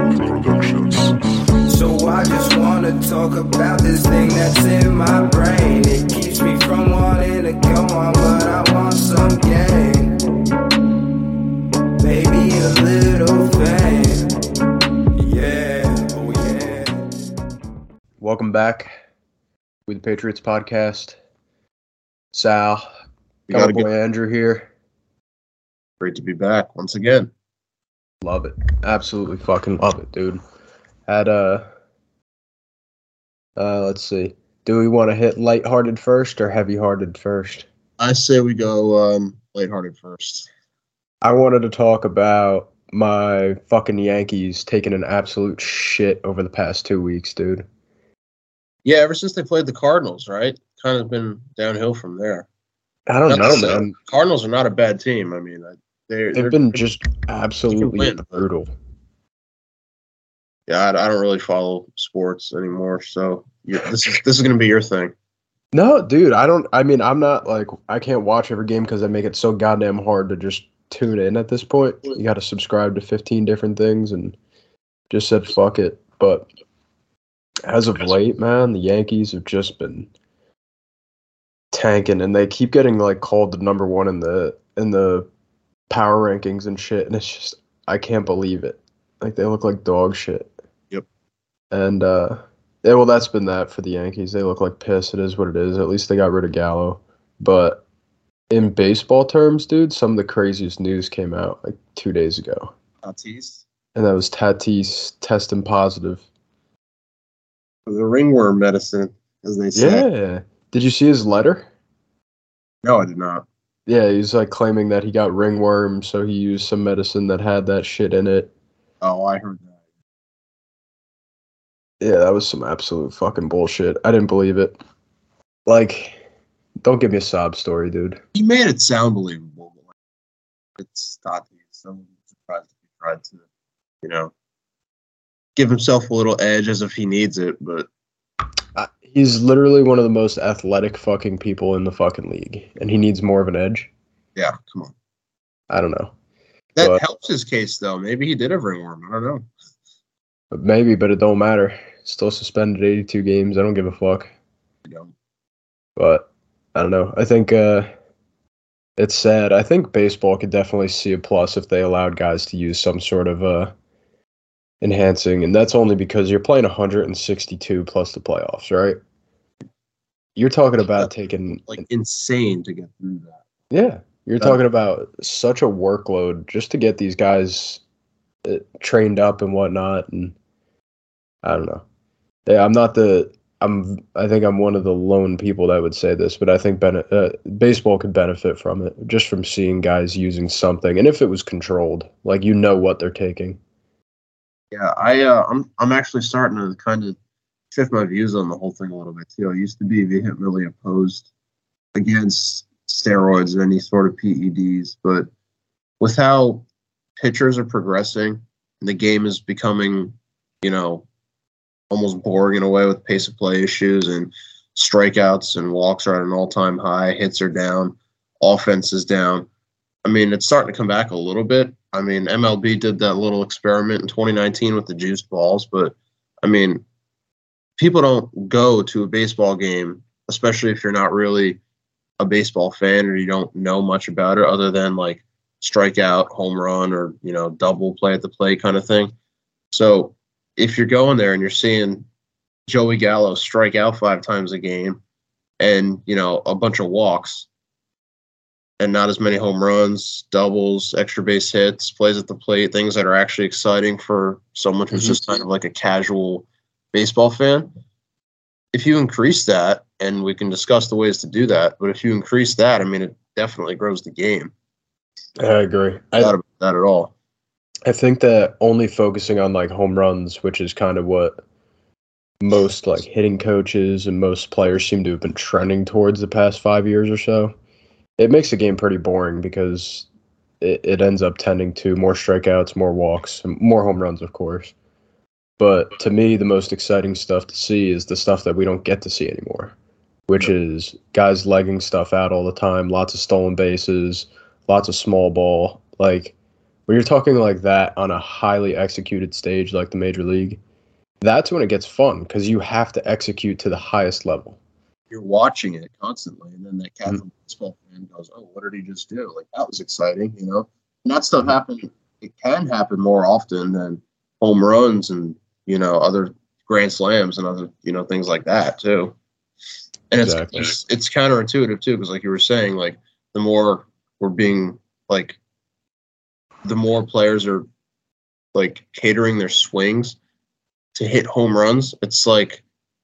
Productions. So I just wanna talk about this thing that's in my brain. It keeps me from wanting to go on, but I want some gain. Maybe a little fame. Yeah, oh yeah. Welcome back with the Patriots podcast. Sal, Cowboy Andrew here. Great to be back once again. Love it. Absolutely fucking love it, dude. Had let's see. Do we want to hit lighthearted first or heavy-hearted first? I say we go lighthearted first. I wanted to talk about my fucking Yankees taking an absolute shit over the past 2 weeks, dude. Yeah, ever since they played the Cardinals, right? Kind of been downhill from there. I don't know, man. Cardinals are not a bad team. I mean, they've been just absolutely brutal. Yeah, I don't really follow sports anymore, so this is going to be your thing. No, dude, I'm not like, I can't watch every game because they make it so goddamn hard to just tune in at this point. You got to subscribe to 15 different things and just said fuck it. But as of late, man, the Yankees have just been tanking, and they keep getting like called the number one in the power rankings and shit, and it's just, I can't believe it. Like, they look like dog shit. Yep. And yeah, well, that's been that for the Yankees. They look like piss. It is what it is. At least they got rid of Gallo. But in baseball terms, dude, some of the craziest news came out like 2 days ago. Tatis? And that was Tatis testing positive. The ringworm medicine, as they say. Yeah. Did you see his letter? No, I did not. Yeah, he's like claiming that he got ringworm, so he used some medicine that had that shit in it. Oh, I heard that. Yeah, that was some absolute fucking bullshit. I didn't believe it. Like, don't give me a sob story, dude. He made it sound believable. But it's Tatis. So I'm surprised if he tried to, give himself a little edge as if he needs it, but he's literally one of the most athletic fucking people in the fucking league, and he needs more of an edge. Yeah, come on. I don't know. That helps his case, though. Maybe he did have ringworm. I don't know. Maybe, but it don't matter. Still suspended 82 games. I don't give a fuck. I don't. But I don't know. I think it's sad. I think baseball could definitely see a plus if they allowed guys to use some sort of enhancing, and that's only because you're playing 162 plus the playoffs, right? You're talking about taking insane to get through that. Yeah, you're talking about such a workload just to get these guys trained up and whatnot, and I don't know. Yeah, I think I'm one of the lone people that would say this, but I think baseball could benefit from it, just from seeing guys using something, and if it was controlled, like, what they're taking. Yeah, I'm actually starting to kind of shift my views on the whole thing a little bit too. I used to be vehemently opposed against steroids and any sort of PEDs, but with how pitchers are progressing and the game is becoming, almost boring in a way with pace of play issues, and strikeouts and walks are at an all-time high, hits are down, offense is down. I mean, it's starting to come back a little bit. I mean, MLB did that little experiment in 2019 with the juiced balls, but, I mean, people don't go to a baseball game, especially if you're not really a baseball fan or you don't know much about it other than, like, strikeout, home run, or, double play at the plate kind of thing. So if you're going there and you're seeing Joey Gallo strike out 5 times a game and, a bunch of walks, and not as many home runs, doubles, extra base hits, plays at the plate, things that are actually exciting for someone who's just kind of like a casual baseball fan. If you increase that, and we can discuss the ways to do that, but if you increase that, I mean, it definitely grows the game. I agree. Not about that at all. I think that only focusing on like home runs, which is kind of what most like hitting coaches and most players seem to have been trending towards the past 5 years or so, it makes the game pretty boring because it ends up tending to more strikeouts, more walks, and more home runs, of course. But to me, the most exciting stuff to see is the stuff that we don't get to see anymore, which is guys legging stuff out all the time, lots of stolen bases, lots of small ball. Like, when you're talking like that on a highly executed stage like the Major League, that's when it gets fun because you have to execute to the highest level. You're watching it constantly, and then that casual baseball fan goes, "Oh, what did he just do?" Like, that was exciting, you know. And that stuff happen. It can happen more often than home runs and, you know, other grand slams and other, you know, things like that too. And Exactly. it's counterintuitive too, because like you were saying, like the more we're being like, the more players are like catering their swings to hit home runs. It's like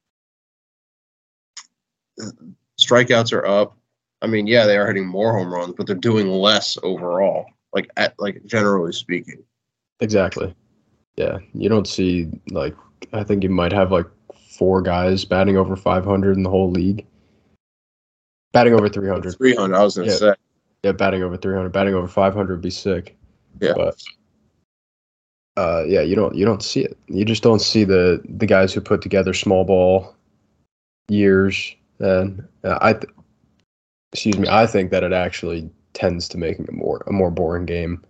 strikeouts are up. I mean, yeah, they are hitting more home runs, but they're doing less overall. Like generally speaking. Exactly. Yeah, you don't see like I think you might have like 4 guys batting over 500 in the whole league. Batting over 300. 300. I was gonna say. Yeah, batting over 300. Batting over 500 would be sick. Yeah. But yeah, you don't see it. You just don't see the guys who put together small ball years. And I think that it actually tends to making a more boring game.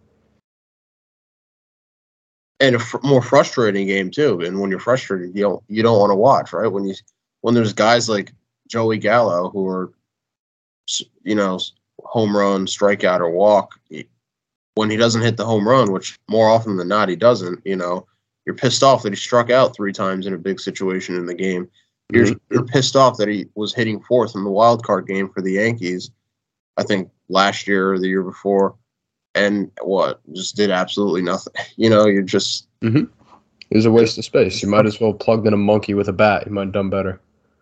And a more frustrating game too. And when you're frustrated, you don't want to watch, right? When there's guys like Joey Gallo who are, you know, home run, strikeout, or walk. When he doesn't hit the home run, which more often than not he doesn't, you know, you're pissed off that he struck out 3 times in a big situation in the game. You're pissed off that he was hitting 4th in the wild card game for the Yankees, I think last year or the year before, and just did absolutely nothing. You know, you're just it was a waste of space. You might as well plugged in a monkey with a bat. You might have done better.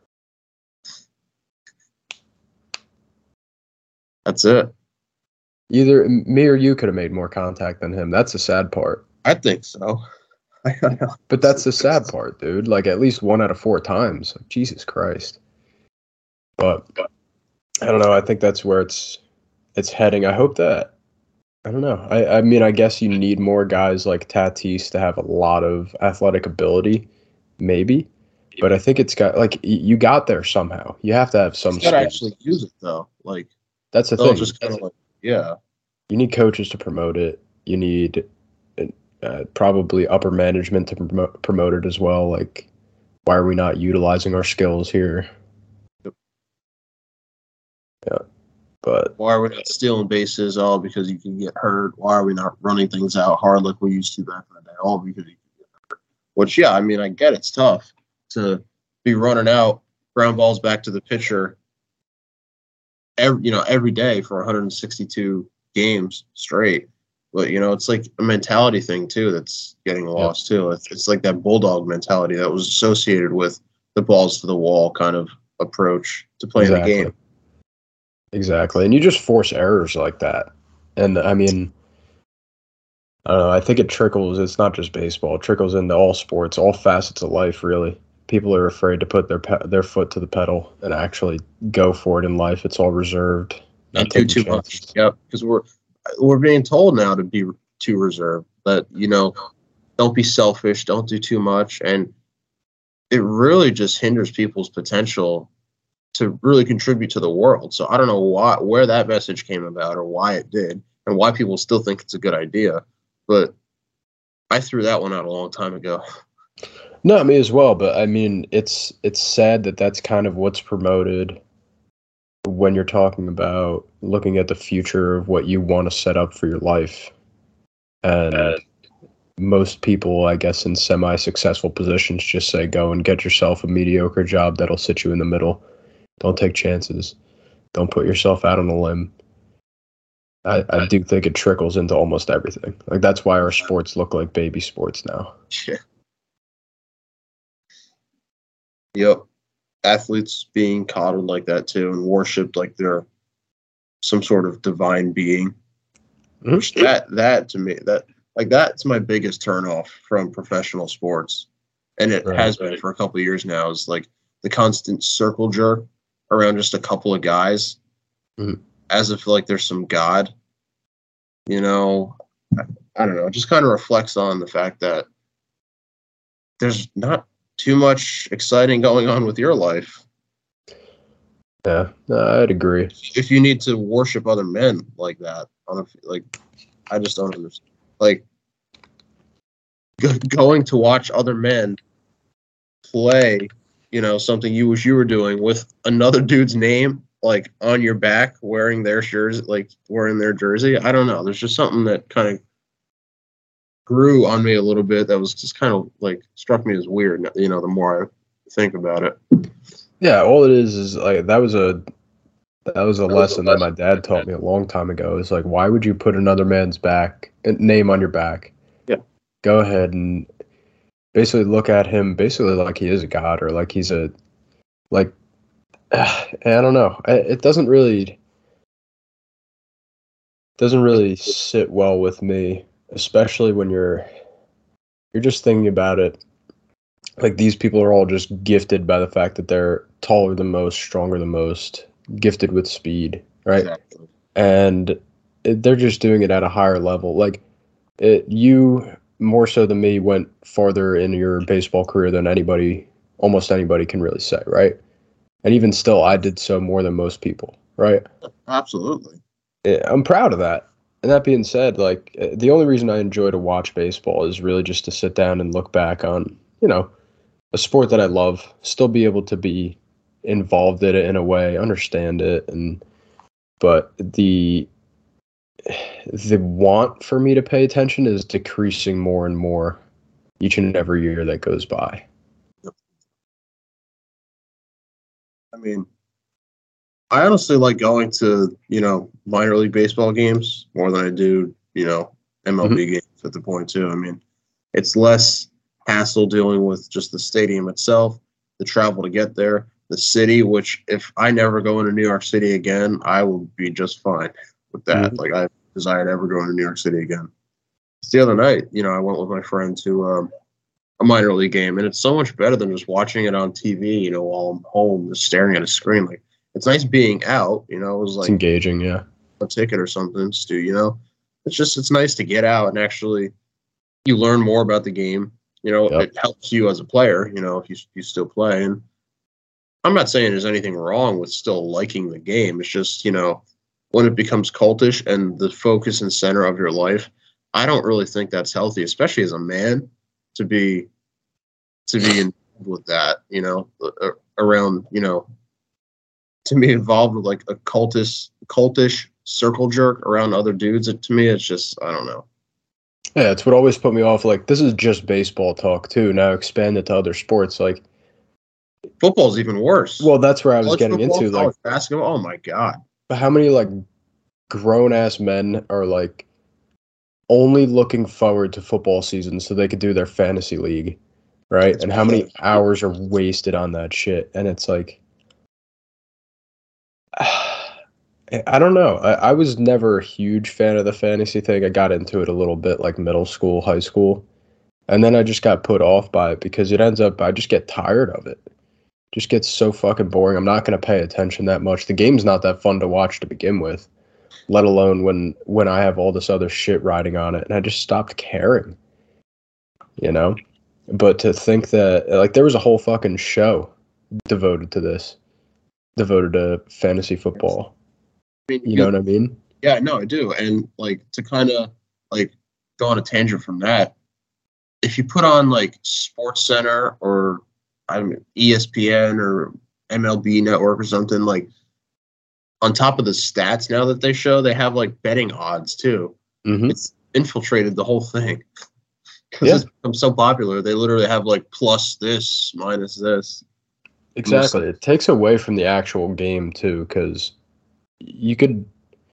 That's it. Either me or you could have made more contact than him. That's the sad part. I think so. But that's the sad part, dude. Like at least 1 out of 4 times. Like, Jesus Christ. But I don't know. I think that's where it's heading. I hope that. I don't know. I mean, I guess you need more guys like Tatis to have a lot of athletic ability, maybe. But I think it's got like you got there somehow. You have to have some. You got to actually use it though. Like that's the thing. Just kind of like yeah. You need coaches to promote it. You need probably upper management to promote it as well. Like, why are we not utilizing our skills here? Yep. Yeah, but why are we not stealing bases? All because you can get hurt. Why are we not running things out hard like we used to back in the day? All because you can get hurt. Which, yeah, I mean, I get it's tough to be running out ground balls back to the pitcher every day for 162 games straight. But, you know, it's like a mentality thing, too, that's getting lost, too. It's like that bulldog mentality that was associated with the balls to the wall kind of approach to playing the game. Exactly. And you just force errors like that. And, I mean, I don't know. I think it trickles. It's not just baseball. It trickles into all sports, all facets of life, really. People are afraid to put their foot to the pedal and actually go for it in life. It's all reserved. And do too much. Yep, because we're being told now to be too reserved. That, you know, don't be selfish, don't do too much, and it really just hinders people's potential to really contribute to the world. So I don't know where that message came about or why it did, and why people still think it's a good idea. But I threw that one out a long time ago. No, me as well. But I mean, it's sad that that's kind of what's promoted when you're talking about looking at the future of what you want to set up for your life. And most people, I guess, in semi-successful positions just say, go and get yourself a mediocre job that'll sit you in the middle. Don't take chances. Don't put yourself out on a limb. I do think it trickles into almost everything. Like, that's why our sports look like baby sports now. Yeah. Yep. Athletes being coddled like that too and worshipped like they're some sort of divine being. Mm-hmm. That to me, that's my biggest turnoff from professional sports. And it has been for a couple of years now, is like the constant circle jerk around just a couple of guys, as if like there's some god. You know, I don't know. It just kind of reflects on the fact that there's not too much exciting going on with your life. Yeah, I'd agree. If you need to worship other men like that, I just don't understand. like going to watch other men play, something you wish you were doing with another dude's name like on your back, wearing their jersey, like wearing their jersey. I don't know. There's just something that kind of grew on me a little bit that was just kind of like struck me as weird, the more I think about it. Yeah, all it is like that was a lesson that my dad taught me a long time ago. It's like, why would you put another man's name on your back? Yeah. Go ahead and basically look at him basically like he is a god, or like he's I don't know. It doesn't really sit well with me, especially when you're just thinking about it. Like, these people are all just gifted by the fact that they're taller than most, stronger than most, gifted with speed, right? Exactly. And they're just doing it at a higher level. Like, you more so than me went farther in your baseball career than almost anybody can really say, right? And even still, I did so more than most people, right? Absolutely. I'm proud of that. And that being said, like, the only reason I enjoy to watch baseball is really just to sit down and look back on, a sport that I love, still be able to be involved in it in a way, understand it, but the want for me to pay attention is decreasing more and more each and every year that goes by. I mean, I honestly like going to, minor league baseball games more than I do, MLB games at the point too. I mean, it's less hassle dealing with just the stadium itself, the travel to get there, the city, which if I never go into New York City again, I will be just fine with that. Like, I desire to ever go into New York City again. Just the other night, I went with my friend to a minor league game, and it's so much better than just watching it on TV, while I'm home just staring at a screen. Like, it's nice being out, it was like it's engaging, yeah. A ticket or something, Stu, it's nice to get out and actually you learn more about the game. Yep. It helps you as a player, if you still play. And I'm not saying there's anything wrong with still liking the game. It's just, when it becomes cultish and the focus and center of your life, I don't really think that's healthy, especially as a man, to be involved with that, around, to be involved with like a cultish circle jerk around other dudes. To me, it's just, I don't know. Yeah, it's what always put me off. Like, this is just baseball talk too. Now expand it to other sports. Like, football's even worse. Well, that's where I was college getting football, into. Like, basketball. Oh my god! How many like grown ass men are like only looking forward to football season so they could do their fantasy league, right? And how many hours are wasted on that shit? And it's like, I don't know. I was never a huge fan of the fantasy thing. I got into it a little bit like middle school, high school. And then I just got put off by it because it ends up, I just get tired of it. Just gets so fucking boring. I'm not going to pay attention that much. The game's not that fun to watch to begin with, let alone when I have all this other shit riding on it. And I just stopped caring, But to think that, like, there was a whole fucking show devoted to fantasy football. You know what I mean? Yeah, no, I do. And like, to kind of like go on a tangent from that, if you put on like Sports Center or ESPN or MLB Network or something, like on top of the stats now that they show, they have like betting odds too. Mm-hmm. It's infiltrated the whole thing because it's become so popular. They literally have like plus this, minus this. Exactly. It takes away from the actual game too, because you could.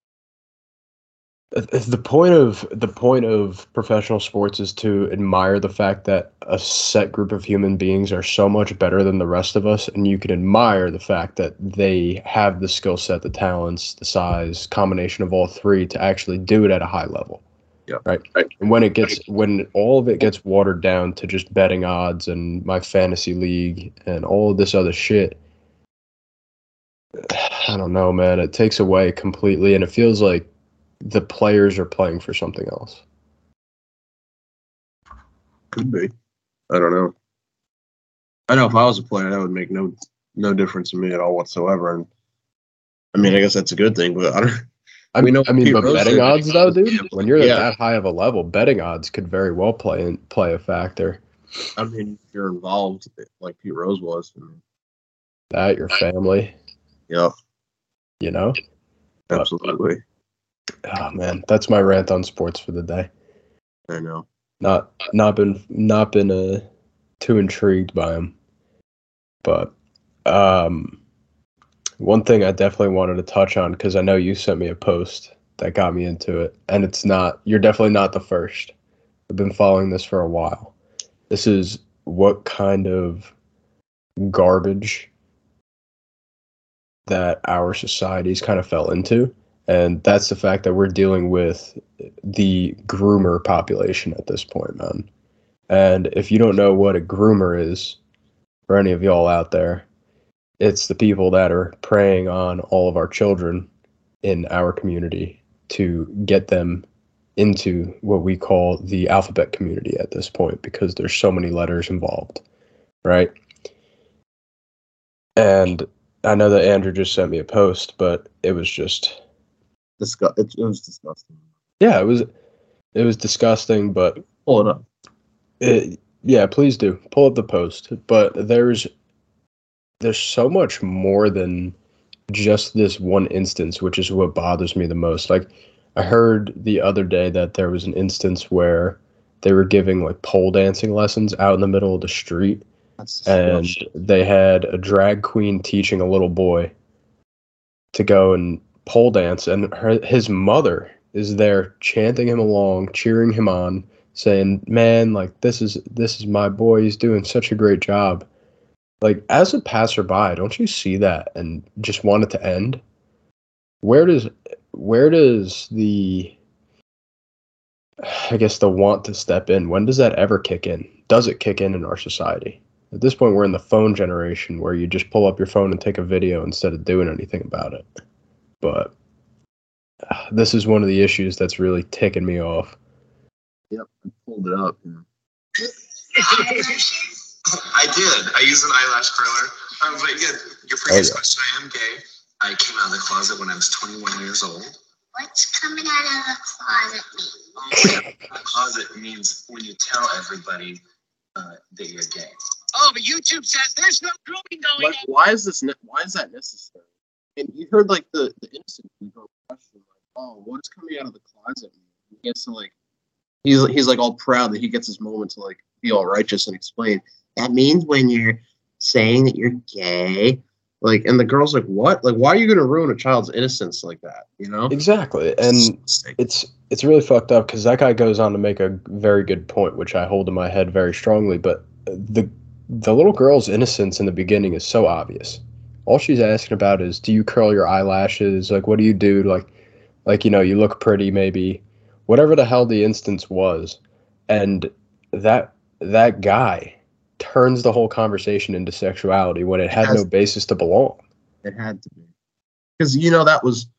The point of professional sports is to admire the fact that a set group of human beings are so much better than the rest of us, and you can admire the fact that they have the skill set, the talents, the size, combination of all three to actually do it at a high level. Yeah. Right. And when all of it gets watered down to just betting odds and my fantasy league and all of this other shit, I don't know, man. It takes away completely, and it feels like the players are playing for something else. Could be. I don't know. I know if I was a player, that would make no difference to me at all whatsoever. And I mean, I guess that's a good thing, but I We mean, know but Pete Rose betting said odds though, dude, gambling. when you're Yeah. at that high of a level, betting odds could very well play a factor. I mean, if you're involved like Pete Rose was. That your family, Yep, you know. But, absolutely. oh man, that's my rant on sports for the day. I know. Not been too intrigued by him, but one thing I definitely wanted to touch on, because I know you sent me a post that got me into it, and you're definitely not the first. I've been following this for a while. This is what kind of garbage that our society's kind of fell into, and that's the fact that we're dealing with the groomer population at this point, man. And if you don't know what a groomer is, for any of y'all out there, it's the people that are preying on all of our children in our community to get them into what we call the alphabet community at this point, because there's so many letters involved, right? And I know that Andrew just sent me a post, but it was just It was disgusting. yeah, it was disgusting, but Pull it up. yeah, please do pull up the post. But there's so much more than just this one instance, which is what bothers me the most. Like, I heard the other day that there was an instance where they were giving like pole dancing lessons out in the middle of the street, and they had a drag queen teaching a little boy to go and pole dance, and his mother is there chanting him along, cheering him on, saying, "Man, like this is my boy. He's doing such a great job." Like, as a passerby, don't you see that and just want it to end? Where does the, I guess, the want to step in, when does that ever kick in? Does it kick in our society? At this point, we're in the phone generation where you just pull up your phone and take a video instead of doing anything about it. But this is one of the issues that's really ticking me off. Yep, I pulled it up. I did. I use an eyelash curler. But yeah, your previous question, I am gay. I came out of the closet when I was 21 years old. What's coming out of the closet mean? Closet means when you tell everybody that you're gay. Oh, but YouTube says there's no grooming going on. Why is that necessary? And you heard like the innocent people question, like, "Oh, what's coming out of the closet?" He gets to like, he's like all proud that he gets his moment to like be all righteous and explain. That means when you're saying that you're gay, like, and the girl's like, "What? Like, why are you going to ruin a child's innocence like that?" You know? Exactly, and it's really fucked up, because that guy goes on to make a very good point, which I hold in my head very strongly. But the little girl's innocence in the beginning is so obvious. All she's asking about is, do you curl your eyelashes? Like, what do you do? Like, you know, you look pretty, maybe. Whatever the hell the instance was. And that guy turns the whole conversation into sexuality when it had no basis to belong. It had to be. Because, you know, that was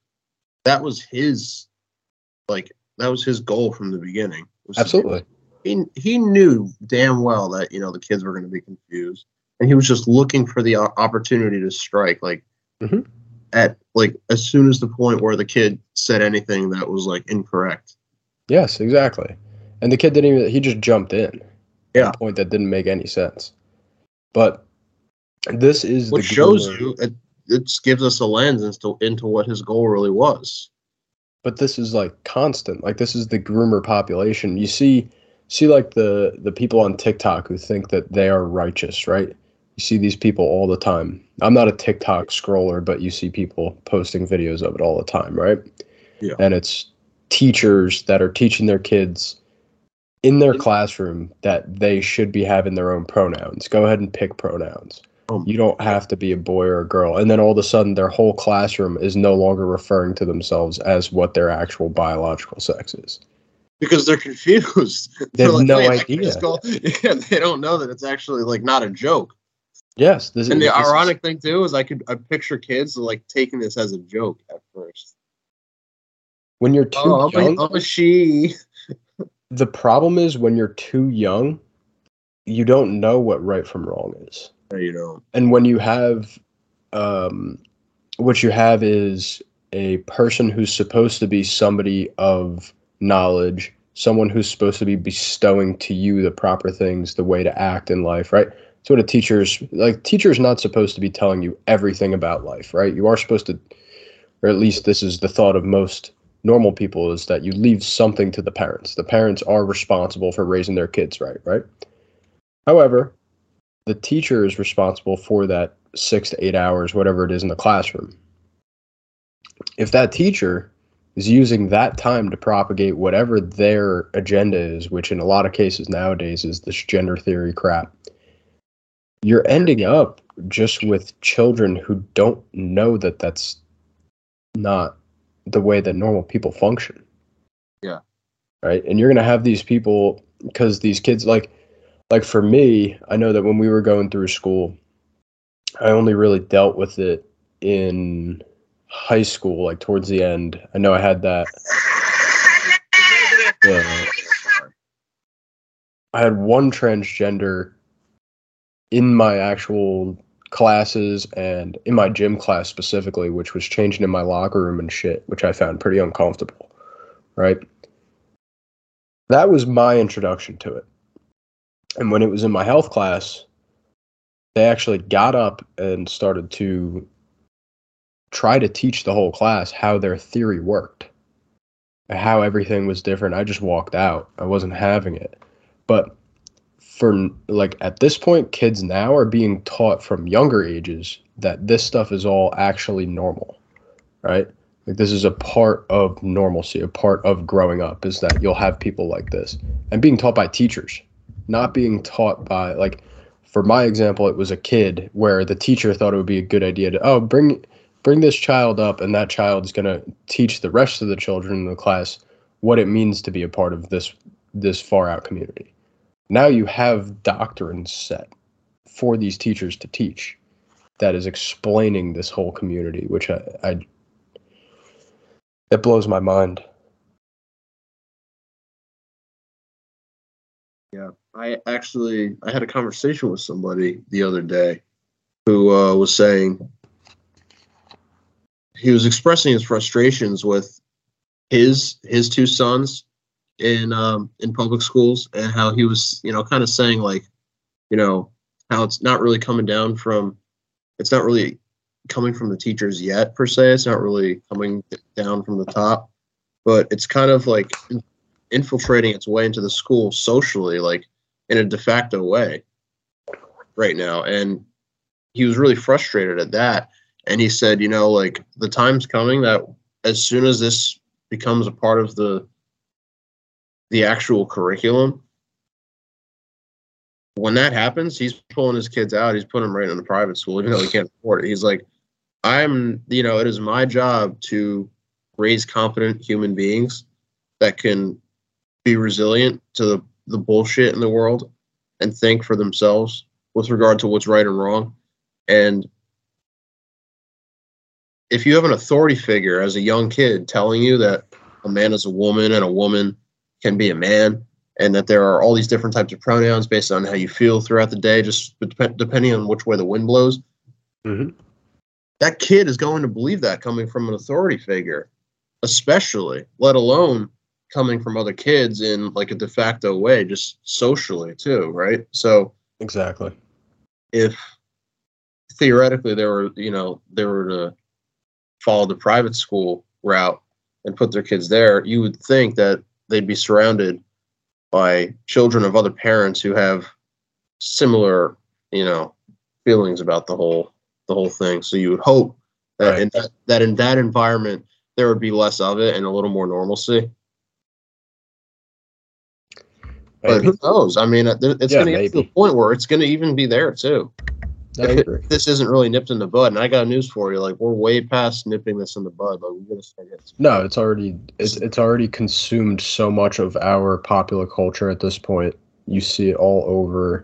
his, like, that was his goal from the beginning. Absolutely. He knew damn well that, you know, the kids were going to be confused. And he was just looking for the opportunity to strike, like, at, like, as soon as the point where the kid said anything that was, like, incorrect. Yes, exactly. And the kid he just jumped in. Yeah. At a point that didn't make any sense. But this is what shows you, it gives us a lens into what his goal really was. But this is, like, constant. Like, this is the groomer population. You see like the people on TikTok who think that they are righteous, right? You see these people all the time. I'm not a TikTok scroller, but you see people posting videos of it all the time, right? Yeah. And it's teachers that are teaching their kids in their classroom that they should be having their own pronouns. Go ahead and pick pronouns. You don't have to be a boy or a girl. And then all of a sudden, their whole classroom is no longer referring to themselves as what their actual biological sex is. Because they're confused. They have like, no idea. They don't know that it's actually, like, not a joke. Yes. The ironic thing, too, is I picture kids, like, taking this as a joke at first. When you're too young. I'm a she. The problem is, when you're too young, you don't know what right from wrong is. No, you don't. And when you have, what you have is a person who's supposed to be somebody of knowledge, someone who's supposed to be bestowing to you the proper things, the way to act in life, right? That's what a teacher's not supposed to be telling you everything about life, right? You are supposed to, or at least this is the thought of most normal people, is that you leave something to the parents. The parents are responsible for raising their kids right? However, the teacher is responsible for that 6 to 8 hours, whatever it is in the classroom. If that teacher is using that time to propagate whatever their agenda is, which in a lot of cases nowadays is this gender theory crap, you're ending up just with children who don't know that that's not the way that normal people function. Yeah. Right? And you're going to have these people, because these kids, like for me, I know that when we were going through school, I only really dealt with it in high school, like towards the end. I know I had that. I had one transgender in my actual classes and in my gym class specifically, which was changing in my locker room and shit, which I found pretty uncomfortable, right? That was my introduction to it. And when it was in my health class, they actually got up and started to try to teach the whole class how their theory worked, how everything was different. I just walked out. I wasn't having it. But for like at this point, kids now are being taught from younger ages that this stuff is all actually normal, right? Like this is a part of normalcy, a part of growing up, is that you'll have people like this, and being taught by teachers, not being taught by, like, for my example, it was a kid where the teacher thought it would be a good idea to, bring this child up, and that child is going to teach the rest of the children in the class what it means to be a part of this far out community. Now you have doctrines set for these teachers to teach that is explaining this whole community, which it blows my mind. Yeah, I had a conversation with somebody the other day who was saying he was expressing his frustrations with his two sons in public schools, and how he was, kind of saying, like, how it's not really coming from the teachers yet, per se. It's not really coming down from the top, but it's kind of like infiltrating its way into the school socially, like in a de facto way right now. And he was really frustrated at that. And he said, like, the time's coming that as soon as this becomes a part of the actual curriculum, when that happens, he's pulling his kids out. He's putting them right in the private school, even though he can't afford it. He's like, it is my job to raise competent human beings that can be resilient to the bullshit in the world and think for themselves with regard to what's right and wrong. And if you have an authority figure as a young kid telling you that a man is a woman and a woman can be a man, and that there are all these different types of pronouns based on how you feel throughout the day, just depending on which way the wind blows, that kid is going to believe that coming from an authority figure, especially, let alone coming from other kids in like a de facto way, just socially too, right? So exactly, if theoretically they were to follow the private school route and put their kids there, you would think that they'd be surrounded by children of other parents who have similar, feelings about the whole thing. So you would hope that right. in that environment there would be less of it and a little more normalcy. But who knows? I mean, it's going to get to the point where it's going to even be there too. This isn't really nipped in the bud, and I got news for you. Like, we're way past nipping this in the bud. Like, we're going to start getting. No, it's already consumed so much of our popular culture at this point. You see it all over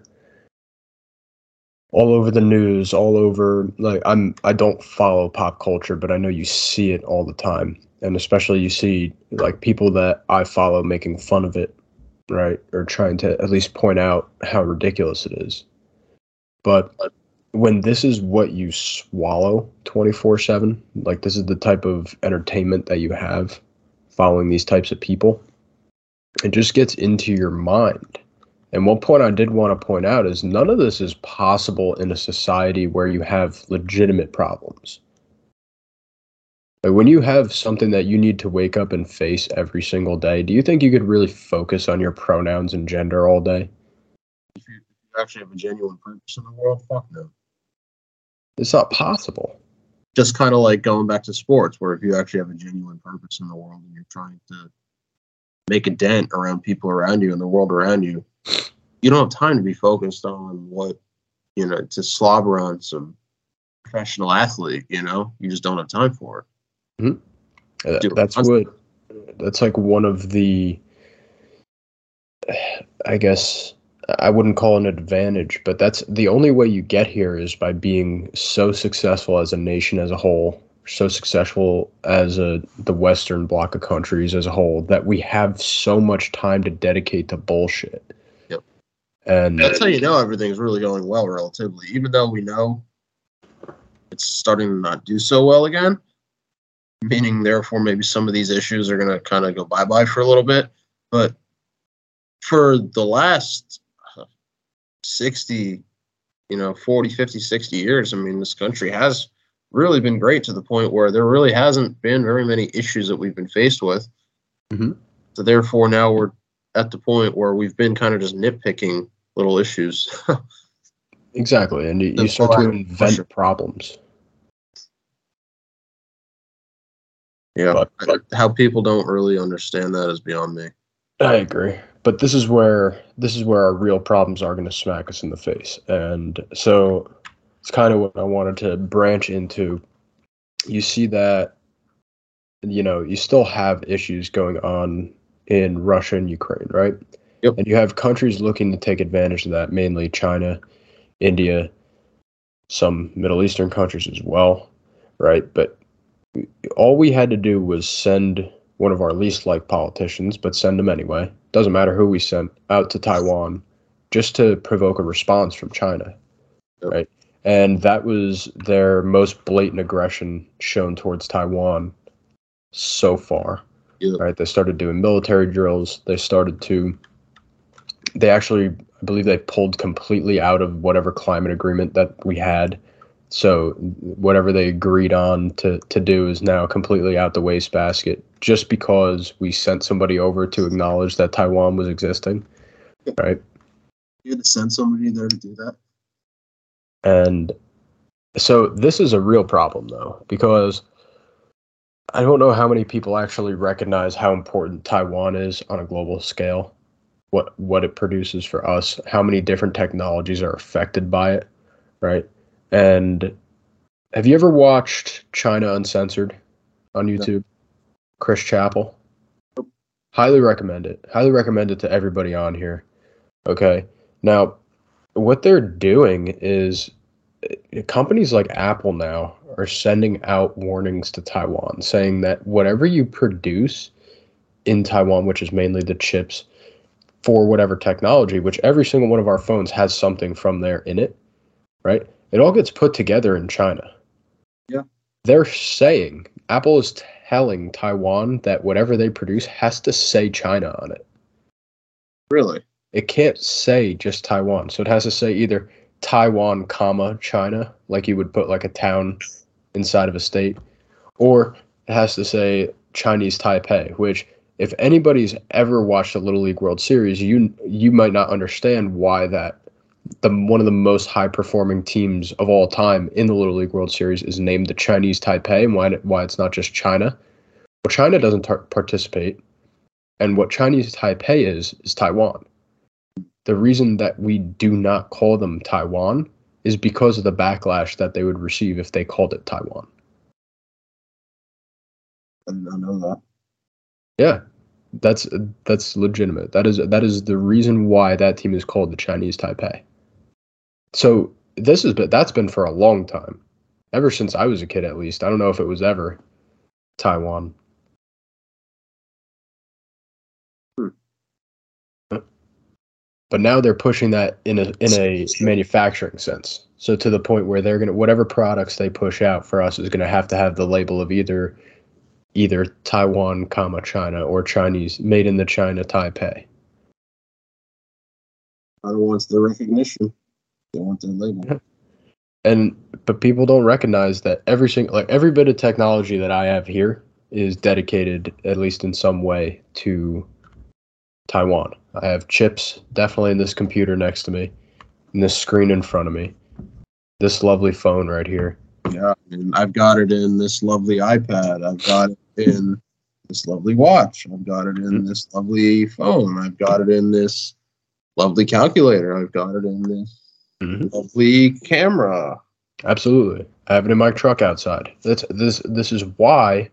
the news, all over. Like, I don't follow pop culture, but I know you see it all the time, and especially you see like people that I follow making fun of it, right, or trying to at least point out how ridiculous it is. But when this is what you swallow 24/7, like this is the type of entertainment that you have following these types of people, it just gets into your mind. And one point I did want to point out is none of this is possible in a society where you have legitimate problems. Like when you have something that you need to wake up and face every single day, do you think you could really focus on your pronouns and gender all day? If you actually have a genuine purpose in the world, fuck no. It's not possible. Just kind of like going back to sports, where if you actually have a genuine purpose in the world and you're trying to make a dent around people around you and the world around you, you don't have time to be focused on what, to slobber on some professional athlete, you just don't have time for it. Mm-hmm. That's like one of the, I guess I wouldn't call it an advantage, but that's the only way you get here is by being so successful as a nation as a whole, so successful as the Western bloc of countries as a whole, that we have so much time to dedicate to bullshit. Yep. And that's how you know everything's really going well relatively, even though we know it's starting to not do so well again, meaning therefore maybe some of these issues are going to kind of go bye-bye for a little bit. But for the last 60, 40, 50, 60 years, I mean, this country has really been great to the point where there really hasn't been very many issues that we've been faced with. Mm-hmm. So therefore now we're at the point where we've been kind of just nitpicking little issues. Exactly, and you start to invent problems. Yeah, but how people don't really understand that is beyond me. I agree, but this is where our real problems are going to smack us in the face, and so it's kind of what I wanted to branch into. You see that, you still have issues going on in Russia and Ukraine, right? Yep. And you have countries looking to take advantage of that, mainly China, India, some Middle Eastern countries as well, right? But all we had to do was send one of our least liked politicians, but send them anyway. Doesn't matter who we sent out to Taiwan, just to provoke a response from China, Yep. right? And that was their most blatant aggression shown towards Taiwan so far, Yep. right? They started doing military drills. They actually, I believe they pulled completely out of whatever climate agreement that we had. So whatever they agreed on to do is now completely out the wastebasket just because we sent somebody over to acknowledge that Taiwan was existing, right? You had to send somebody there to do that? And so this is a real problem, though, because I don't know how many people actually recognize how important Taiwan is on a global scale, what it produces for us, how many different technologies are affected by it, right? And have you ever watched China Uncensored on YouTube? No. Chris Chappell? Nope. Highly recommend it. Highly recommend it to everybody on here. Okay. Now, what they're doing is companies like Apple now are sending out warnings to Taiwan saying that whatever you produce in Taiwan, which is mainly the chips for whatever technology, which every single one of our phones has something from there in it, right? It all gets put together in China. Yeah. They're saying, Apple is telling Taiwan that whatever they produce has to say China on it. Really? It can't say just Taiwan. So it has to say either Taiwan, China, like you would put like a town inside of a state, or it has to say Chinese Taipei, which if anybody's ever watched a Little League World Series, you might not understand why that one of the most high-performing teams of all time in the Little League World Series is named the Chinese Taipei, and why it's not just China. Well, China doesn't participate, and what Chinese Taipei is Taiwan. The reason that we do not call them Taiwan is because of the backlash that they would receive if they called it Taiwan. I did not know that. Yeah, that's legitimate. That is the reason why that team is called the Chinese Taipei. So that's been for a long time, ever since I was a kid at least. I don't know if it was ever Taiwan. But now they're pushing that in a manufacturing sense. So to the point where they're gonna whatever products they push out for us is gonna have to have the label of either Taiwan, China, or Chinese, made in the China Taipei. China wants their recognition. They want their label. But people don't recognize that every bit of technology that I have here is dedicated, at least in some way, to Taiwan. I have chips definitely in this computer next to me, in this screen in front of me, this lovely phone right here. Yeah, and I've got it in this lovely iPad. I've got it in this lovely watch. I've got it in this lovely phone. I've got it in this lovely calculator. I've got it in this lovely camera. Absolutely. I have it in my truck outside. This is why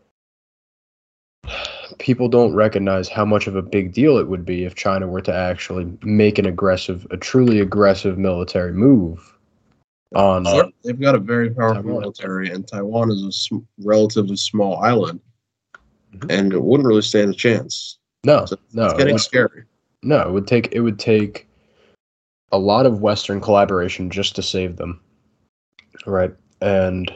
people don't recognize how much of a big deal it would be if China were to actually make a truly aggressive military move on. They've got a very powerful military, and Taiwan is a relatively small island, and it wouldn't really stand a chance. No, so it's getting scary. No, it would take a lot of Western collaboration just to save them, right? And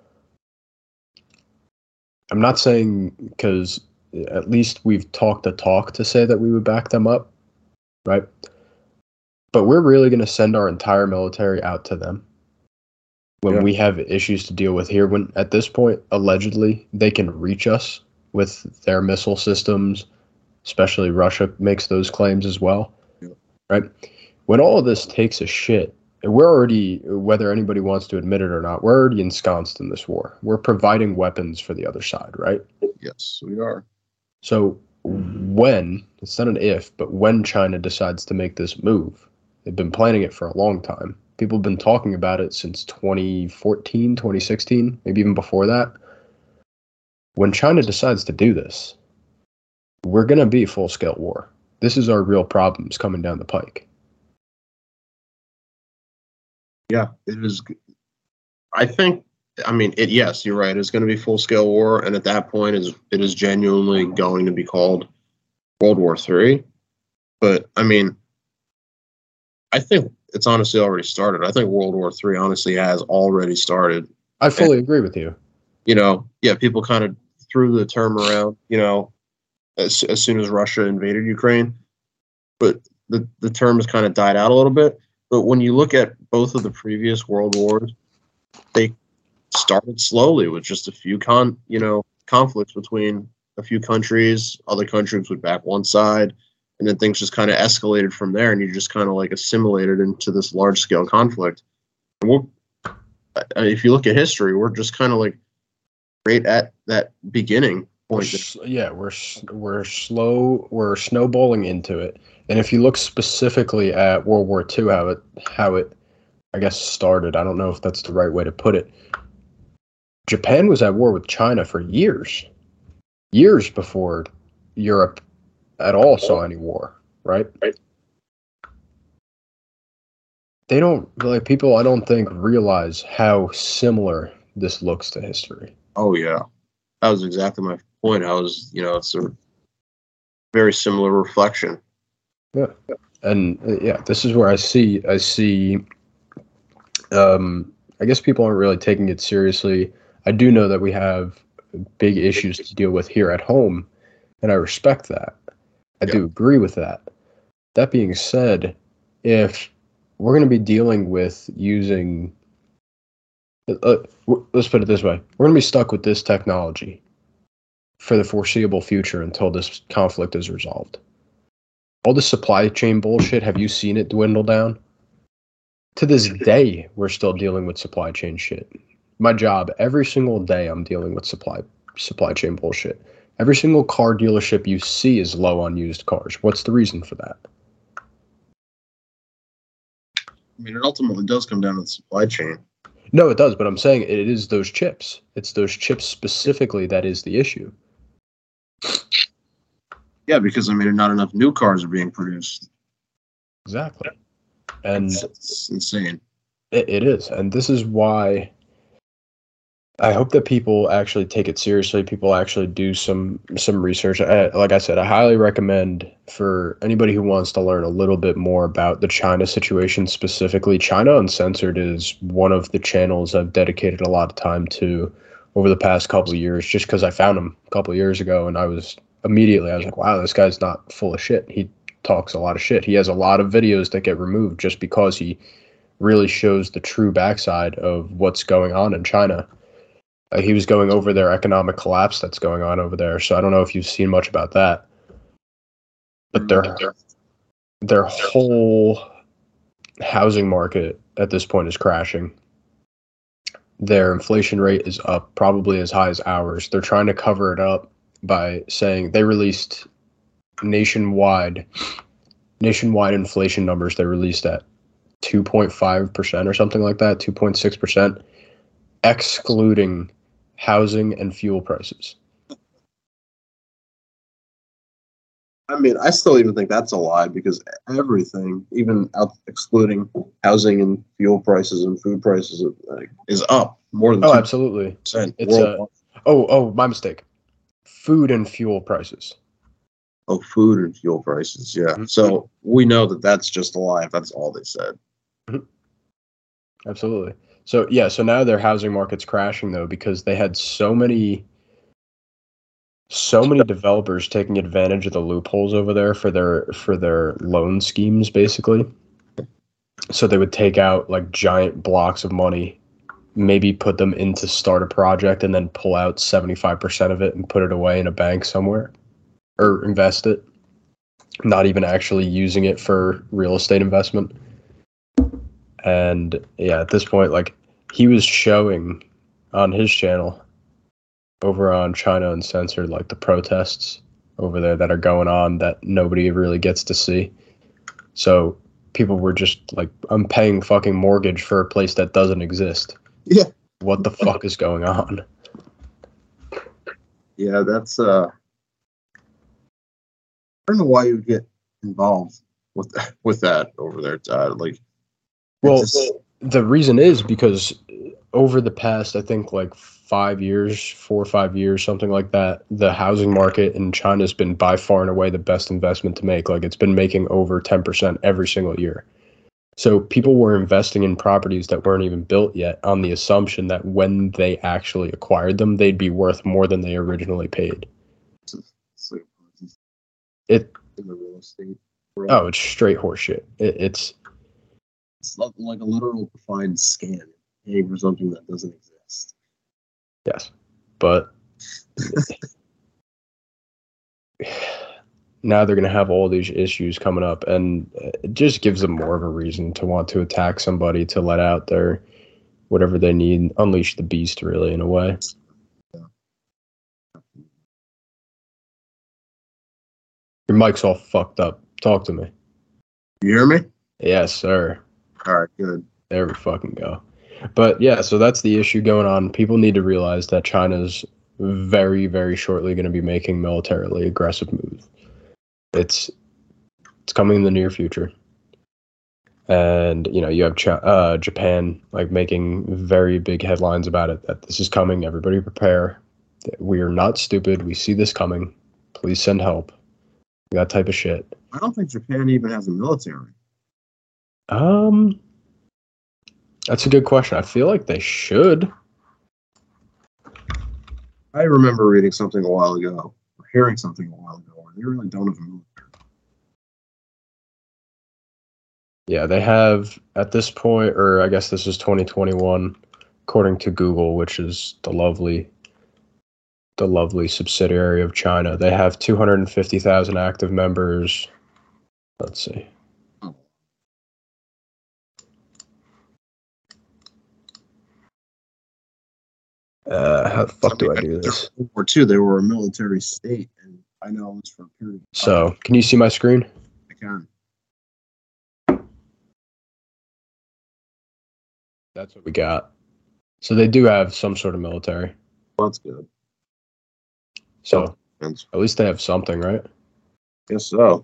I'm not saying, because at least we've talked the talk to say that we would back them up, right? But we're really going to send our entire military out to them when we have issues to deal with here. When at this point, allegedly, they can reach us with their missile systems, especially Russia makes those claims as well, right? When all of this takes a shit, we're already, whether anybody wants to admit it or not, we're already ensconced in this war. We're providing weapons for the other side, right? Yes, we are. So when, it's not an if, but when China decides to make this move, they've been planning it for a long time. People have been talking about it since 2014, 2016, maybe even before that. When China decides to do this, we're going to be full-scale war. This is our real problems coming down the pike. Yeah, it is. Yes, you're right. It's going to be full-scale war, and at that point, it is genuinely going to be called World War III. But, I mean, I think it's honestly already started. I think World War III honestly has already started. I fully agree with you. People kind of threw the term around, as soon as Russia invaded Ukraine. But the term has kind of died out a little bit. But when you look at both of the previous world wars, they started slowly with just a few conflicts between a few countries. Other countries would back one side, and then things just kind of escalated from there, and you just kind of like assimilated into this large-scale conflict. And if you look at history, we're just kind of like right at that beginning point. We're snowballing into it. And if you look specifically at World War II, how it I guess started, I don't know if that's the right way to put it. Japan was at war with China for years before Europe at all saw any war, right? They don't, people I don't think realize how similar this looks to history. Oh yeah, that was exactly my point. It's a very similar reflection. Yeah, and this is where I see. I guess people aren't really taking it seriously. I do know that we have big issues to deal with here at home, and I respect that. I do agree with that. That being said, if we're going to be dealing with using, let's put it this way, we're going to be stuck with this technology for the foreseeable future until this conflict is resolved. All the supply chain bullshit, have you seen it dwindle down? To this day, we're still dealing with supply chain shit. My job, every single day, I'm dealing with supply chain bullshit. Every single car dealership you see is low on used cars. What's the reason for that? I mean, it ultimately does come down to the supply chain. No, it does, but I'm saying it is those chips. It's those chips specifically that is the issue. Yeah, because, not enough new cars are being produced. Exactly. And it's insane. It is. And this is why I hope that people actually take it seriously. People actually do some research. Like I said, I highly recommend for anybody who wants to learn a little bit more about the China situation specifically. China Uncensored is one of the channels I've dedicated a lot of time to over the past couple of years, just because I found him a couple of years ago, and I was like, wow, this guy's not full of shit. He talks a lot of shit. He has a lot of videos that get removed just because he really shows the true backside of what's going on in China. He was going over their economic collapse that's going on over there. So I don't know if you've seen much about that. But their whole housing market at this point is crashing. Their inflation rate is up, probably as high as ours. They're trying to cover it up by saying they released nationwide inflation numbers. They released at 2.5% or something like that, 2.6%, excluding housing and fuel prices. I mean, I still even think that's a lie because everything, even excluding housing and fuel prices and food prices, is up more than 2%. Absolutely. It's my mistake. Food and fuel prices. Oh, food and fuel prices, yeah. Mm-hmm. So we know that that's just a lie if that's all they said. Mm-hmm. Absolutely. So now their housing market's crashing though because they had so many developers taking advantage of the loopholes over there for their loan schemes basically. So they would take out like giant blocks of money, maybe put them in to start a project and then pull out 75% of it and put it away in a bank somewhere or invest it, not even actually using it for real estate investment. And yeah, at this point, like he was showing on his channel over on China Uncensored, like the protests over there that are going on that nobody really gets to see. So people were just like, I'm paying fucking mortgage for a place that doesn't exist. Yeah. What the fuck is going on? Yeah, that's I don't know why you would get involved with that over there, Todd. Like, well, the reason is because over the past, I think like 4 or 5 years, something like that, the housing market in China has been by far and away the best investment to make. Like it's been making over 10% every single year. So people were investing in properties that weren't even built yet on the assumption that when they actually acquired them, they'd be worth more than they originally paid. It in the real estate. Oh, it's straight horseshit. It's like a literal defined scam, paying for something that doesn't exist. Yes, but now they're going to have all these issues coming up, and it just gives them more of a reason to want to attack somebody, to let out their whatever they need, unleash the beast, really, in a way. Yeah. Your mic's all fucked up. Talk to me. You hear me? Yes, sir. All right, good. There we fucking go. But yeah, so that's the issue going on. People need to realize that China's very, very shortly going to be making militarily aggressive moves. It's coming in the near future. And, you know, you have Japan like making very big headlines about it, that this is coming. Everybody prepare. We are not stupid. We see this coming. Please send help. That type of shit. I don't think Japan even has a military. That's a good question. I feel like they should. I remember reading something a while ago, or hearing something a while ago, where they really don't have a military. Yeah, they have at this point, or I guess this is 2021, according to Google, which is the lovely subsidiary of China. They have 250,000 active members. Let's see. How the fuck do I do this? World War II, they were a military state, and I know it was for a period of time. So, can you see my screen? I can. That's what we got. So they do have some sort of military. Well, that's good. So, at least they have something, right? Guess so.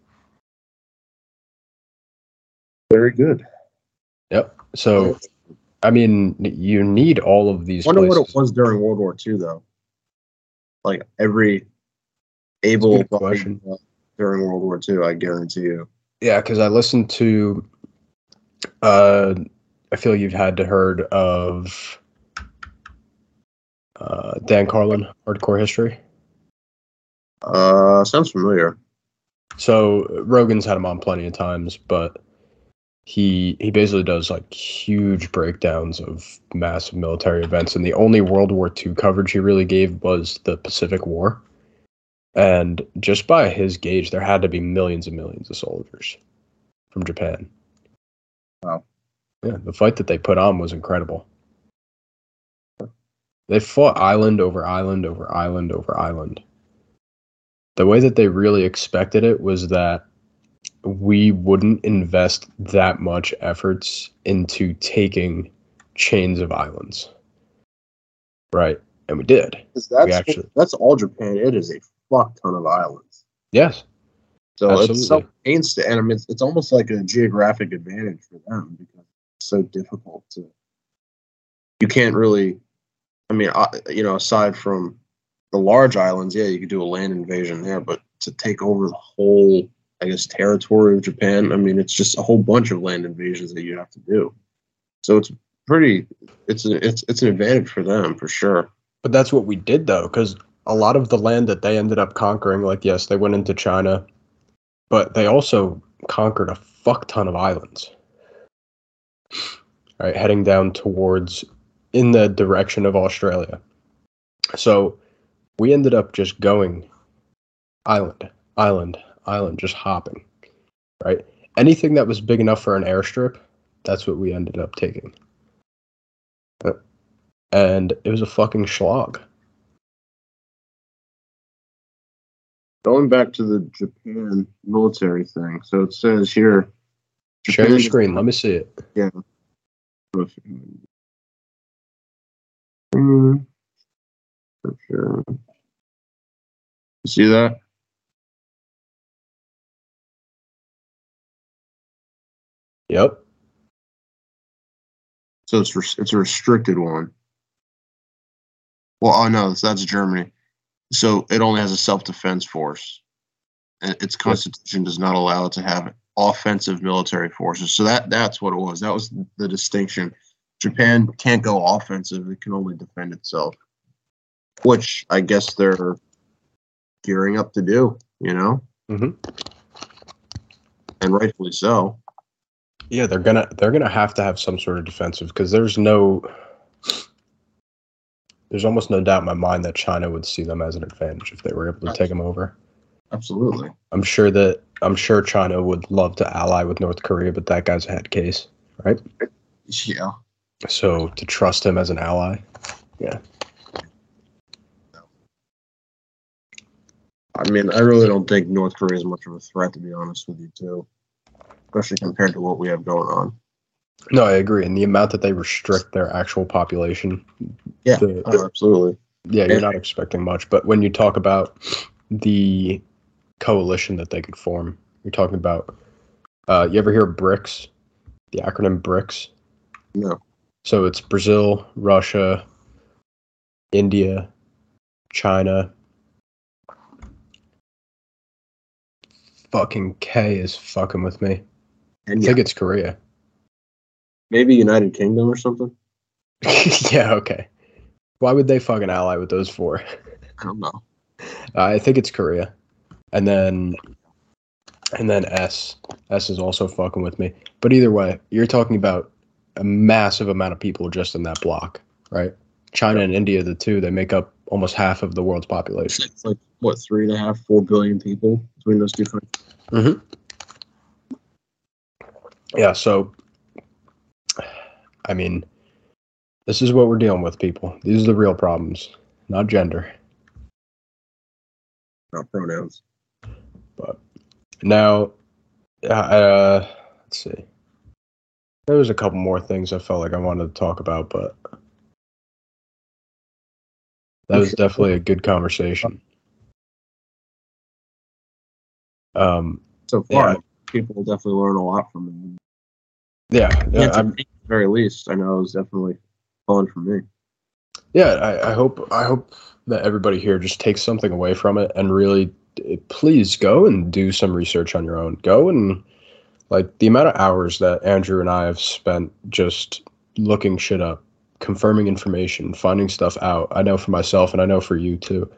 Very good. Yep. So I mean, you need all of these I wonder places. what it was during World War II, though. Like every able question. During World War II, I guarantee you. Yeah, because I listened to. I feel you've had to heard of Dan Carlin, Hardcore History. Sounds familiar. So Rogan's had him on plenty of times, but he basically does like huge breakdowns of massive military events, and the only World War II coverage he really gave was the Pacific War. And just by his gauge, there had to be millions and millions of soldiers from Japan. Wow. Yeah, the fight that they put on was incredible. They fought island over island over island over island. The way that they really expected it was that we wouldn't invest that much efforts into taking chains of islands. Right. And we did. That's all Japan. It is a fuck ton of islands. Yes. So absolutely. It's so instant, and I mean, it's almost like a geographic advantage for them because it's so difficult to. You can't really, I mean, aside from the large islands, yeah, you could do a land invasion there, but to take over the whole, I guess, territory of Japan, I mean, it's just a whole bunch of land invasions that you have to do. So it's an advantage for them for sure. But that's what we did though, because a lot of the land that they ended up conquering, like yes, they went into China, but they also conquered a fuck ton of islands. Right, heading down towards in the direction of Australia. So we ended up just going island, just hopping. Right? Anything that was big enough for an airstrip, that's what we ended up taking. And it was a fucking slog. Going back to the Japan military thing, so it says here. Share your screen. Let me see it. Yeah. For sure. You see that? Yep. So it's a restricted one. Well, oh no, that's Germany. So it only has a self-defense force. And its constitution does not allow it to have offensive military forces. So that's what it was. That was the distinction. Japan can't go offensive. It can only defend itself, which I guess they're gearing up to do, you know? Mm-hmm. And rightfully so. Yeah, they're gonna have to have some sort of defensive because there's almost no doubt in my mind that China would see them as an advantage if they were able to take them over. Absolutely. I'm sure China would love to ally with North Korea, but that guy's a head case, right? Yeah. So to trust him as an ally, yeah. I mean, I really don't think North Korea is much of a threat, to be honest with you, too. Especially compared to what we have going on. No, I agree. And the amount that they restrict their actual population. Yeah, absolutely. Yeah, you're not expecting much. But when you talk about the coalition that they could form, you're talking about, you ever hear of BRICS? The acronym BRICS? No. So it's Brazil, Russia, India, China. Fucking K is fucking with me. And I think it's Korea. Maybe United Kingdom or something? Yeah, okay. Why would they fucking ally with those four? I don't know. I think it's Korea. And then S. S is also fucking with me. But either way, you're talking about a massive amount of people just in that block, right? China and India, the two, they make up almost half of the world's population. It's like, what, 3.5, 4 billion people between those two countries? Mm-hmm. Yeah, so, I mean, this is what we're dealing with, people. These are the real problems, not gender. Not pronouns. But now, let's see. There was a couple more things I felt like I wanted to talk about, but that was definitely a good conversation. So far, people will definitely learn a lot from it. Yeah, very least. I know it was definitely fun for me. Yeah, I hope that everybody here just takes something away from it and really, please go and do some research on your own. Go and, like, the amount of hours that Andrew and I have spent just looking shit up, confirming information, finding stuff out. I know for myself, and I know for you too.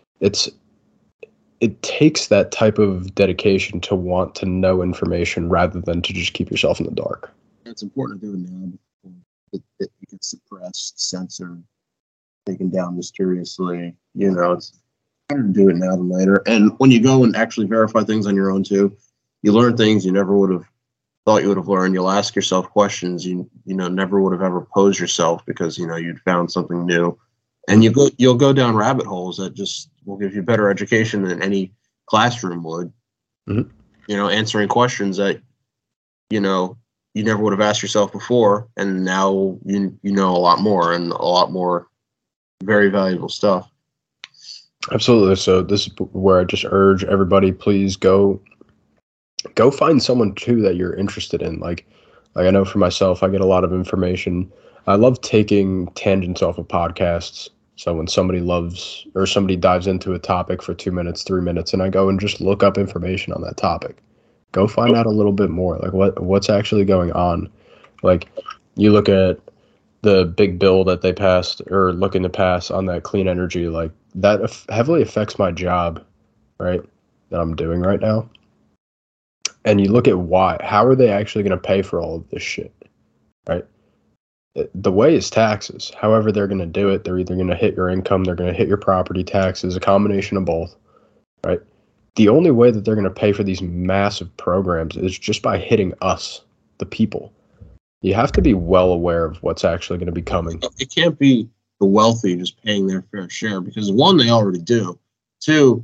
It takes that type of dedication to want to know information rather than to just keep yourself in the dark. It's important to do it now before it gets suppressed, censored, taken down mysteriously. You know, it's better to do it now than later. And when you go and actually verify things on your own too, you learn things you never would have thought you would have learned. You'll ask yourself questions you never would have ever posed yourself because you'd found something new. And you'll go down rabbit holes that just will give you better education than any classroom would. Mm-hmm. Answering questions that you never would have asked yourself before, and now you know a lot more, and a lot more very valuable stuff. Absolutely. So this is where I just urge everybody, please go find someone too that you're interested in. Like I know for myself, I get a lot of information. I love taking tangents off of podcasts. So when somebody dives into a topic for 2 minutes, 3 minutes, and I go and just look up information on that topic, go find out a little bit more, like what's actually going on. Like you look at the big bill that they passed or looking to pass on that clean energy, like that heavily affects my job, right, that I'm doing right now. And you look at how are they actually going to pay for all of this shit, right? The way is taxes. However they're going to do it, they're either going to hit your income, they're going to hit your property taxes, a combination of both, right? The only way that they're going to pay for these massive programs is just by hitting us, the people. You have to be well aware of what's actually going to be coming. It can't be the wealthy just paying their fair share because, one, they already do. Two,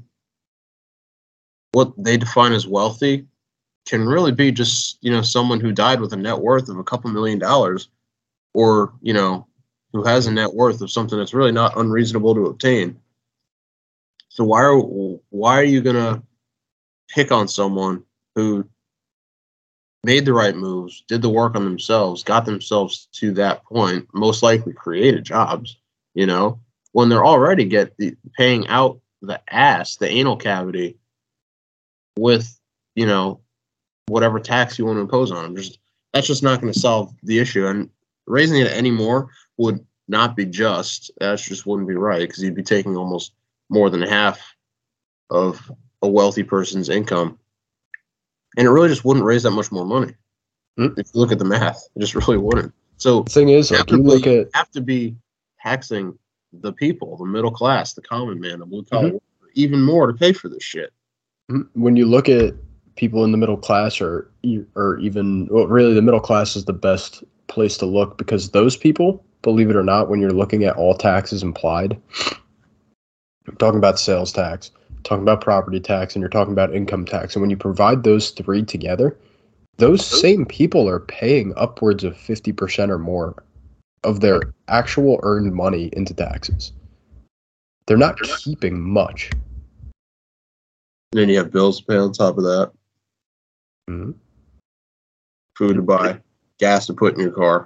what they define as wealthy can really be just, someone who died with a net worth of a couple $1 million, or, who has a net worth of something that's really not unreasonable to obtain. So why are you going to pick on someone who made the right moves, did the work on themselves, got themselves to that point, most likely created jobs, when they're already paying out the anal cavity with, whatever tax you want to impose on them. That's just not going to solve the issue. And raising it anymore would not be just. That just wouldn't be right because you'd be taking almost more than half of a wealthy person's income. And it really just wouldn't raise that much more money. If you look at the math, it just really wouldn't. So the thing is, you have to be taxing the people, the middle class, the common man, the blue collar, even more to pay for this shit. When you look at people in the middle class, or even, well, really the middle class is the best place to look because those people, believe it or not, when you're looking at all taxes implied, you're talking about sales tax, talking about property tax, and you're talking about income tax. And when you provide those three together, those same people are paying upwards of 50% or more of their actual earned money into taxes. They're not keeping much. And then you have bills to pay on top of that. Mm-hmm. Food to buy, gas to put in your car.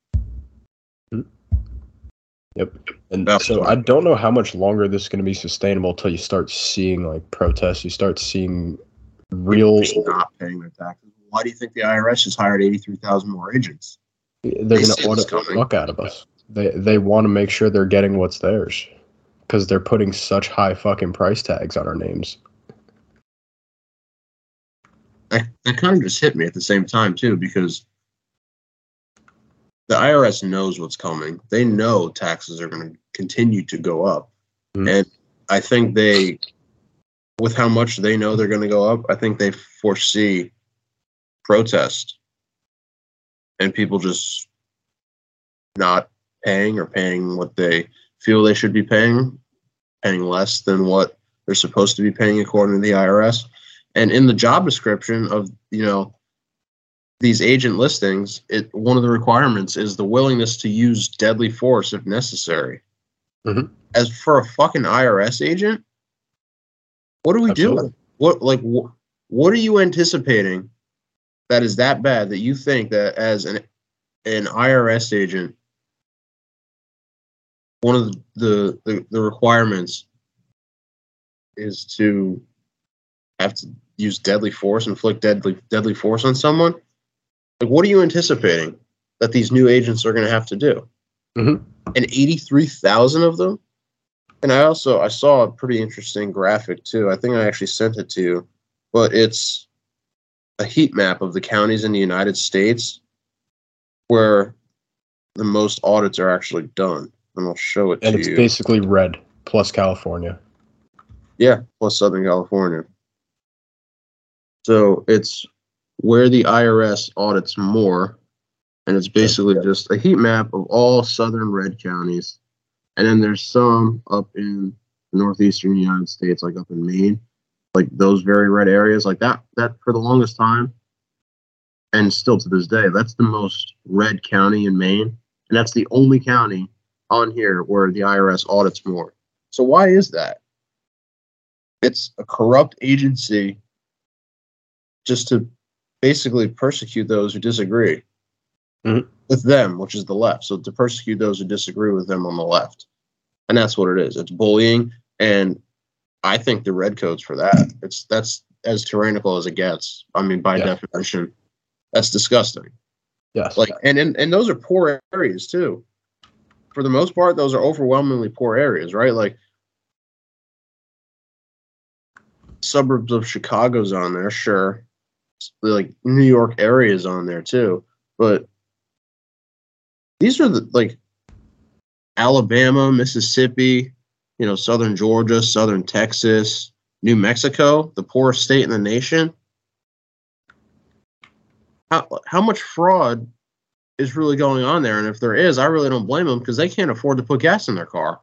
Yep. And so I don't know how much longer this is going to be sustainable until you start seeing like protests. You start seeing real not paying their taxes. Why do you think the IRS has hired 83,000 more agents? They're going to audit the fuck out of us. They want to make sure they're getting what's theirs because they're putting such high fucking price tags on our names. That kind of just hit me at the same time too, because the IRS knows what's coming. They know taxes are going to continue to go up. And I think with how much they know they're going to go up, I think they foresee protest and people just not paying or paying what they feel they should be paying less than what they're supposed to be paying according to the IRS. And in the job description of, these agent listings, one of the requirements is the willingness to use deadly force if necessary. Mm-hmm. As for a fucking IRS agent, what are we doing? What are you anticipating that is that bad that you think that as an IRS agent, one of the requirements is to have to use deadly force, inflict deadly force on someone. Like, what are you anticipating that these new agents are going to have to do? Mm-hmm. And 83,000 of them. And I saw a pretty interesting graphic too. I think I actually sent it to you, but it's a heat map of the counties in the United States where the most audits are actually done. And I'll show it to you. And it's basically red plus California. Yeah, plus Southern California. So it's where the IRS audits more, and it's basically just a heat map of all southern red counties. And then there's some up in the northeastern United States, like up in Maine, like those very red areas, like that for the longest time, and still to this day, that's the most red county in Maine, and that's the only county on here where the IRS audits more. So why is that? It's a corrupt agency just to basically persecute those who disagree with them, which is the left. So to persecute those who disagree with them on the left. And that's what it is. It's bullying. And I think the redcoats for that, that's as tyrannical as it gets. I mean, by definition, that's disgusting. Yes. Like, and those are poor areas too. For the most part, those are overwhelmingly poor areas, right? Like, suburbs of Chicago's on there, sure. Like New York area is on there too, but these are like Alabama, Mississippi, southern Georgia, southern Texas, New Mexico, the poorest state in the nation. How much fraud is really going on there? And if there is, I really don't blame them because they can't afford to put gas in their car.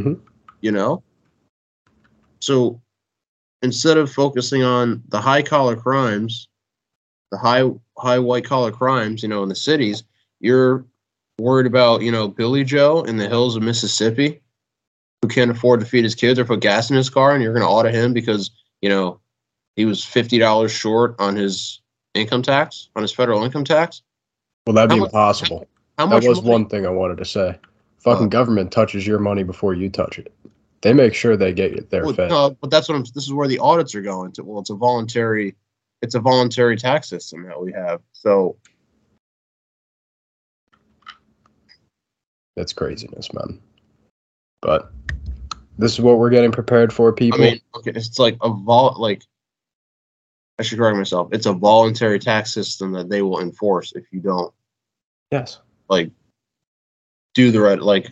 So instead of focusing on the high collar crimes, the high white collar crimes, in the cities, you're worried about, Billy Joe in the hills of Mississippi who can't afford to feed his kids or put gas in his car, and you're going to audit him because, he was $50 short on his income tax, on his federal income tax. Well, that'd be impossible. That was one thing I wanted to say. Fucking government touches your money before you touch it. They make sure they get their fed. No, but that's this is where the audits are going to. Well, it's a voluntary tax system that we have. So that's craziness, man. But this is what we're getting prepared for, people. I mean, okay, it's like I should correct myself. It's a voluntary tax system that they will enforce if you don't. Yes. Like, do the right, like,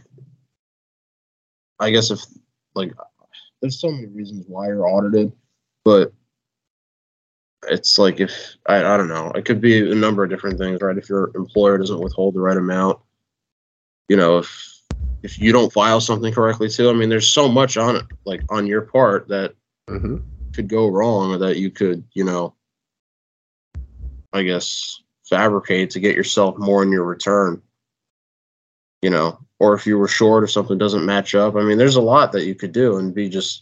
I guess if, like, there's so many reasons why you're audited, but it's like if, I don't know, it could be a number of different things, right? If your employer doesn't withhold the right amount, if you don't file something correctly too, I mean, there's so much on it, like on your part that could go wrong or that you could, I guess, fabricate to get yourself more in your return, or if you were short or something doesn't match up. I mean, there's a lot that you could do and be just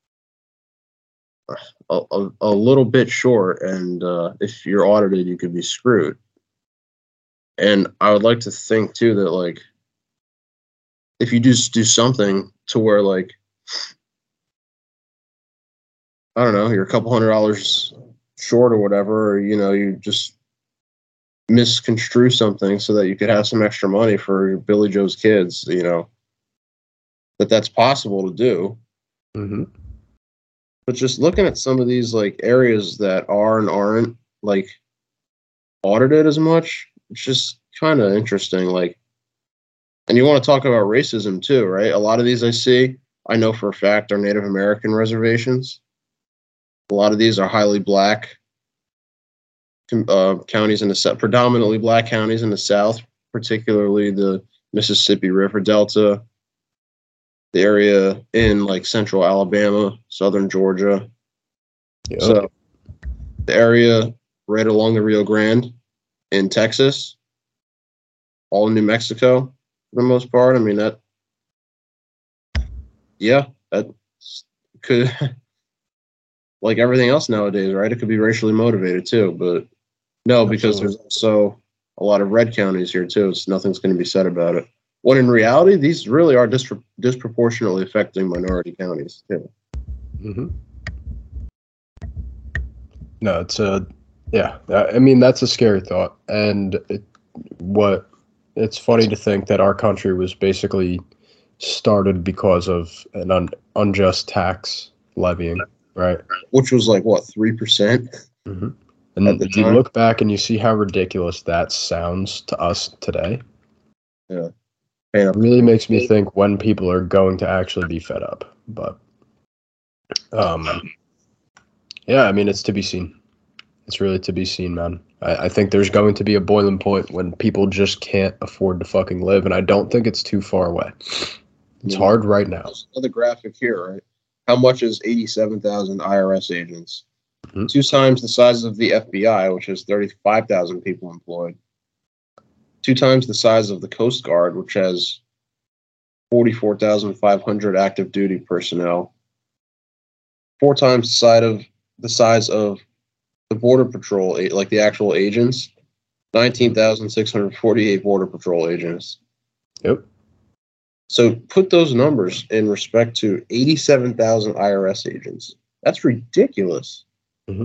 a little bit short. And if you're audited, you could be screwed. And I would like to think too that, like, if you just do something to where, like, I don't know, you're a couple $100 short or whatever, or, you just misconstrue something so that you could have some extra money for Billy Joe's kids, that's possible to do. But just looking at some of these, like, areas that are and aren't, like, audited as much, it's just kind of interesting. Like, and you want to talk about racism too, right? A lot of these I know for a fact, are Native American reservations. A lot of these are highly black counties in the South, predominantly black counties in the South, particularly the Mississippi River Delta, the area in, like, central Alabama, southern Georgia. Yep. So the area right along the Rio Grande in Texas, all in New Mexico for the most part. I mean, that could, like everything else nowadays, right? It could be racially motivated too, but no, because there's also a lot of red counties here too, so nothing's going to be said about it. When in reality, these really are disproportionately affecting minority counties too. Mm-hmm. No, it's yeah. I mean, that's a scary thought, and it's funny to think that our country was basically started because of an unjust tax levying, right? Which was like what, 3%? Mm-hmm. And you look back and you see how ridiculous that sounds to us today. Yeah. It really makes me think when people are going to actually be fed up. But, yeah, I mean, it's to be seen. It's really to be seen, man. I think there's going to be a boiling point when people just can't afford to fucking live, and I don't think it's too far away. It's hard right now. Another graphic here, right? How much is 87,000 IRS agents? Mm-hmm. 2 times the size of the FBI, which has 35,000 people employed. 2 times the size of the Coast Guard, which has 44,500 active duty personnel. 4 times the size of the Border Patrol, like the actual agents. 19,648 Border Patrol agents. Yep. So put those numbers in respect to 87,000 IRS agents. That's ridiculous. Mm-hmm.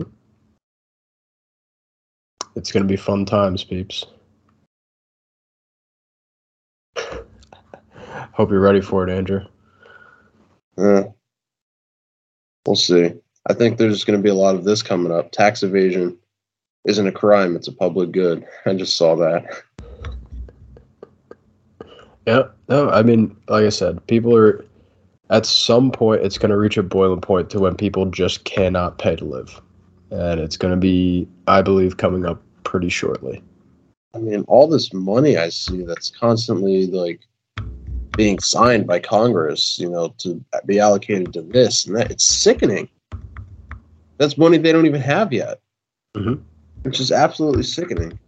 It's going to be fun times, peeps. Hope you're ready for it, Andrew. We'll see. I think there's going to be a lot of this coming up. Tax evasion isn't a crime. It's a public good. I just saw that. Yeah. No, I mean, like I said, people are, at some point, it's going to reach a boiling point to when people just cannot pay to live. And it's going to be, I believe, coming up pretty shortly. I mean, all this money I see that's constantly, like, being signed by Congress, to be allocated to this and that. It's sickening. That's money they don't even have yet, mm-hmm. which is absolutely sickening.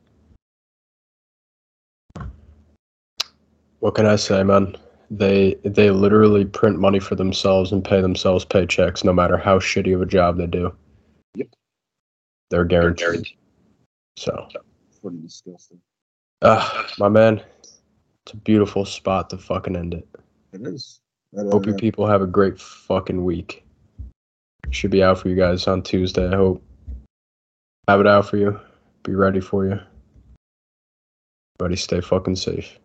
What can I say, man? They literally print money for themselves and pay themselves paychecks no matter how shitty of a job they do. Yep. They're guaranteed. So. Pretty disgusting. My man. It's a beautiful spot to fucking end it. It is. Hope you people have a great fucking week. Should be out for you guys on Tuesday, I hope. Have it out for you. Be ready for you. Everybody stay fucking safe.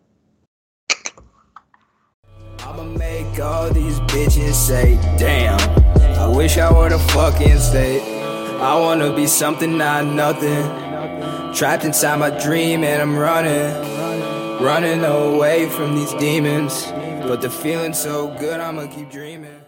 I'ma make all these bitches say, damn, I wish I were the fucking state. I wanna be something, not nothing. Trapped inside my dream and I'm running away from these demons. But the feeling's so good, I'ma keep dreaming.